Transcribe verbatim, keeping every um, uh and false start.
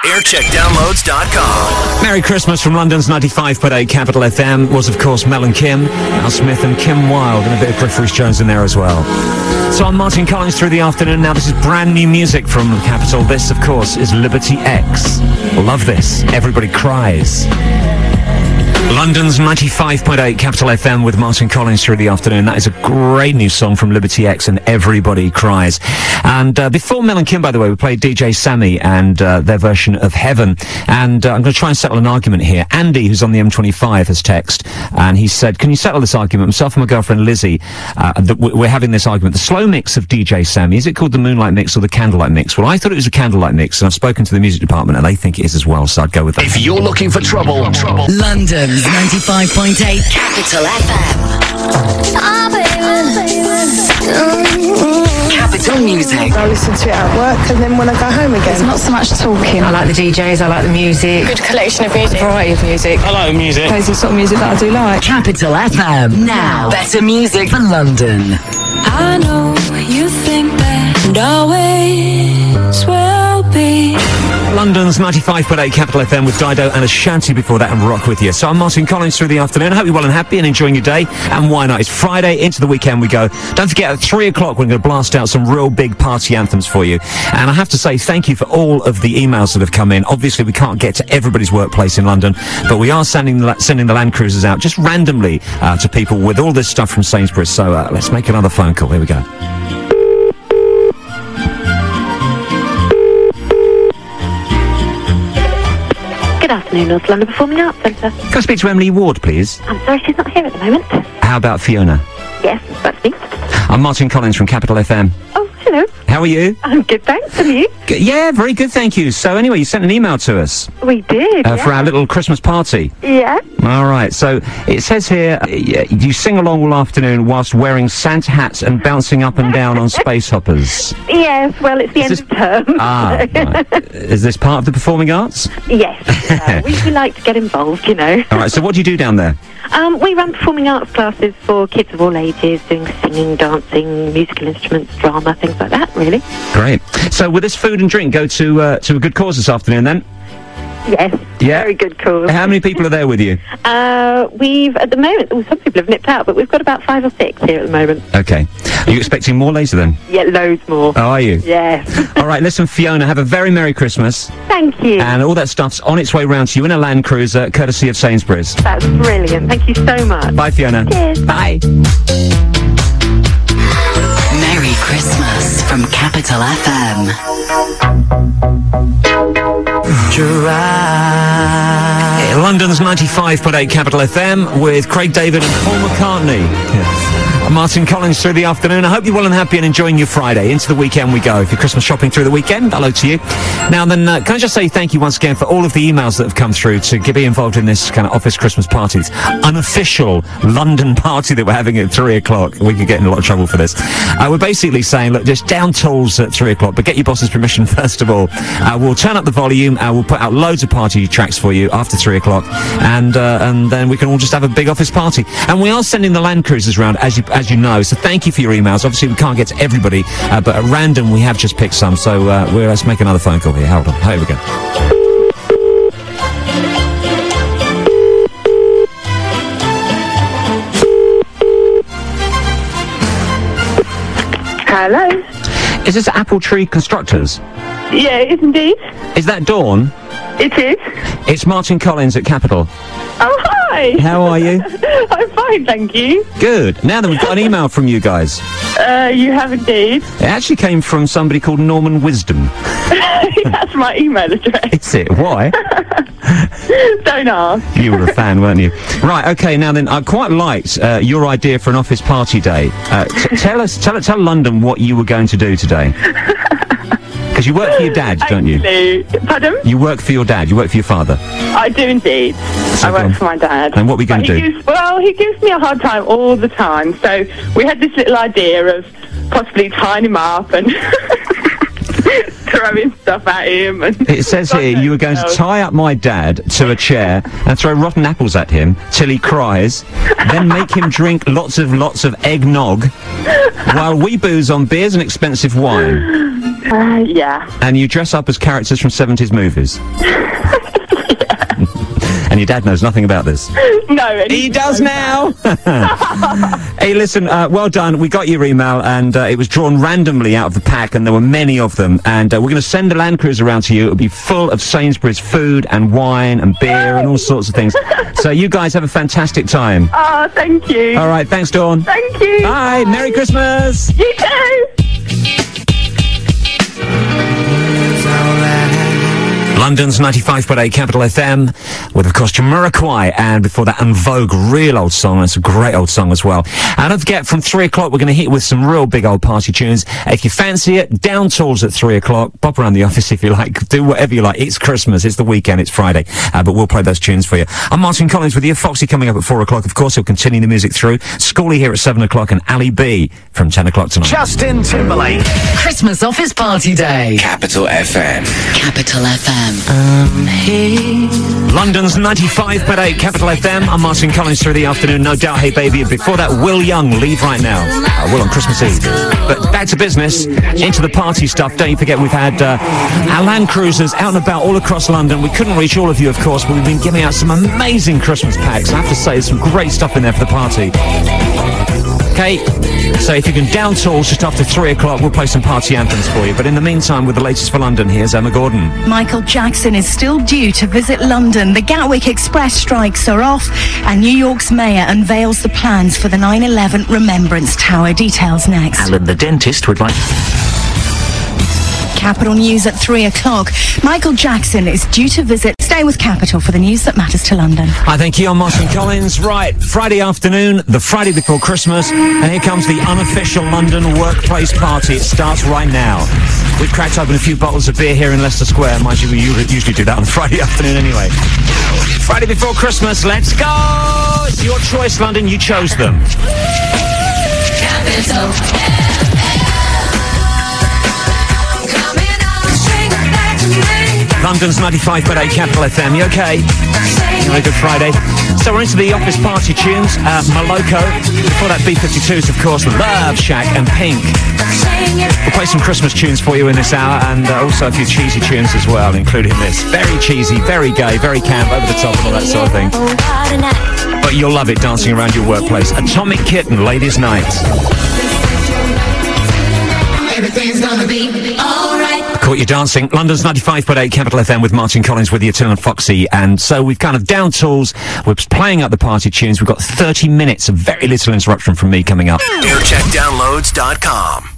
aircheck downloads dot com. Merry Christmas from London's ninety-five point eight Capital F M was, of course, Mel and Kim, Al Smith and Kim Wilde, and a bit of Cliff Richard-Jones in there as well. So I'm Martin Collins through the afternoon. Now this is brand new music from Capital. This, of course, is Liberty X. Love this. Everybody Cries. London's ninety-five point eight Capital F M with Martin Collins through the afternoon. That is a great new song from Liberty X and Everybody Cries. And uh, before Mel and Kim, by the way, we played D J Sammy and uh, their version of Heaven. And uh, I'm going to try and settle an argument here. Andy, who's on the M twenty-five, has texted, and he said, can you settle this argument? Myself and my girlfriend Lizzie, uh, that we're having this argument. The slow mix of D J Sammy, is it called the Moonlight Mix or the Candlelight Mix? Well, I thought it was a Candlelight Mix, and I've spoken to the music department, and they think it is as well, so I'd go with that. If you're looking for trouble, trouble. London's ninety-five point eight Capital F M. Capital Music. I listen to it at work and then when I go home again. There's not so much talking. I like the D Js, I like the music. Good collection of music. Variety of music. I like music. Plays the sort of music that I do like. Capital F M. Now, better music for London. I know you think that always will be. London's ninety-five point eight Capital F M with Dido and Ashanti before that and Rock With You. So I'm Martin Collins through the afternoon. I hope you're well and happy and enjoying your day. And why not? It's Friday, into the weekend we go. Don't forget, at three o'clock we're going to blast out some real big party anthems for you. And I have to say thank you for all of the emails that have come in. Obviously we can't get to everybody's workplace in London, but we are sending the, sending the Land Cruisers out just randomly uh, to people with all this stuff from Sainsbury's. So uh, let's make another phone call. Here we go. Good afternoon, North London Performing Arts Centre. Can I speak to Emily Ward, please? I'm sorry, she's not here at the moment. How about Fiona? Yes, that's me. I'm Martin Collins from Capital F M. Oh, hello. How are you? I'm good, thanks. And you? G- yeah, very good, thank you. So anyway, you sent an email to us. We did, uh, yeah. For our little Christmas party. Yeah. All right, so it says here, uh, you sing along all afternoon whilst wearing Santa hats and bouncing up and down on space hoppers. Yes, well, it's the Is end this- of term. Ah, right. Is this part of the performing arts? Yes. Uh, we, we like to get involved, you know. All right, so what do you do down there? Um, we run performing arts classes for kids of all ages, doing singing, dancing, musical instruments, drama, things like that, really. Great. So will this food and drink go to uh, to a good cause this afternoon then? Yes. Yeah. Very good cause. How many people are there with you? Uh, we've, at the moment, well, some people have nipped out, but we've got about five or six here at the moment. Okay. Are you expecting more later then? Yeah, loads more. Oh, are you? Yes. All right, listen, Fiona, have a very Merry Christmas. Thank you. And all that stuff's on its way round to you in a Land Cruiser, courtesy of Sainsbury's. That's brilliant. Thank you so much. Bye, Fiona. Cheers. Bye. Merry Christmas from Capital F M. London's ninety-five point eight Capital F M with Craig David and Paul McCartney. Yes. I'm Martin Collins through the afternoon. I hope you're well and happy and enjoying your Friday. Into the weekend we go. If you're Christmas shopping through the weekend, hello to you. Now then, uh, can I just say thank you once again for all of the emails that have come through to get, be involved in this kind of office Christmas party. This unofficial London party that we're having at three o'clock. We could get in a lot of trouble for this. Uh, we're basically saying, look, just down tools at three o'clock, but get your boss's permission first of all. Uh, we'll turn up the volume, uh, we'll put out loads of party tracks for you after three o'clock, and uh, and then we can all just have a big office party. And we are sending the Land Cruisers round, as you as you know, so thank you for your emails. Obviously we can't get to everybody, uh, but at random we have just picked some, so uh, we're, let's make another phone call here. Hold on, here we go. Hello? Is this Apple Tree Constructors? Yeah, it is indeed. Is that Dawn? It is. It's Martin Collins at Capital. Oh, hi! How are you? I'm fine, thank you. Good. Now then, we've got an email from you guys. Uh, you have indeed. It actually came from somebody called Norman Wisdom. That's my email address. Is it? Why? Don't ask. You were a fan, weren't you? Right, okay, now then, I quite liked uh, your idea for an office party day. Uh, t- tell us, tell, tell London what you were going to do today. Because you work for your dad, don't you? Actually, pardon? You work for your dad, you work for your father. I do indeed. So I go on. work for my dad. And what are we going But to he do? Gives, well, he gives me a hard time all the time. So we had this little idea of possibly tying him up and throwing stuff at him. And It says here you were going to tie up my dad to a chair and throw rotten apples at him till he cries, then make him drink lots of lots of eggnog while we booze on beers and expensive wine. Uh, yeah. And you dress up as characters from seventies movies. And your dad knows nothing about this. No, he does now. Hey, listen, uh, well done. We got your email, and uh, it was drawn randomly out of the pack, and there were many of them. And uh, we're going to send a Land Cruiser around to you. It'll be full of Sainsbury's food and wine and beer and all sorts of things. So you guys have a fantastic time. Oh, thank you. All right, thanks, Dawn. Thank you. Bye. Merry Christmas. You too. London's ninety-five point eight Capital F M, with, of course, Jamiroquai, and before that, En Vogue, real old song. It's a great old song as well. And don't forget, from three o'clock, we're going to hit you with some real big old party tunes. If you fancy it, down tools at three o'clock. Pop around the office if you like. Do whatever you like. It's Christmas. It's the weekend. It's Friday. Uh, but we'll play those tunes for you. I'm Martin Collins with you. Foxy coming up at four o'clock. Of course, he'll continue the music through. Schoolie here at seven o'clock, and Ali B from ten o'clock tonight. Justin Timberlake. Christmas Office Party Day. Capital F M. Capital F M. London's ninety-five point eight Capital F M. I'm Martin Collins through the afternoon. No doubt, hey baby. And before that, Will Young, Leave Right Now. Uh, Will on Christmas Eve. But back to business, into the party stuff. Don't forget, we've had uh, our Land Cruisers out and about all across London. We couldn't reach all of you, of course, but we've been giving out some amazing Christmas packs. I have to say, there's some great stuff in there for the party. Okay, so if you can down tools just after three o'clock, we'll play some party anthems for you. But in the meantime, with the latest for London, here's Emma Gordon. Michael Jackson is still due to visit London. The Gatwick Express strikes are off, and New York's mayor unveils the plans for the nine eleven Remembrance Tower. Details next. Alan the dentist would like... Capital News at three o'clock. Michael Jackson is due to visit. Stay with Capital for the news that matters to London. Hi, thank you. I'm Martin Collins. Right, Friday afternoon, the Friday before Christmas, and here comes the unofficial London workplace party. It starts right now. We've cracked open a few bottles of beer here in Leicester Square. Mind you, we usually do that on Friday afternoon anyway. Friday before Christmas, let's go! It's your choice, London. You chose them. Capital. London's ninety-five point eight Capital F M. You okay? You had a good Friday. So we're into the office party tunes. Uh, Moloko. Before that, B fifty-twos, of course, Love Shack and Pink. We'll play some Christmas tunes for you in this hour, and uh, also a few cheesy tunes as well, including this. Very cheesy, very gay, very camp, over the top and all that sort of thing. But you'll love it dancing around your workplace. Atomic Kitten, Ladies' Night. Everything's gonna be alright. Caught you dancing. London's ninety-five point eight Capital F M with Martin Collins with you too, and Foxy. And so we've kind of down tools. We're playing up the party tunes. We've got thirty minutes of very little interruption from me coming up. aircheck downloads dot com.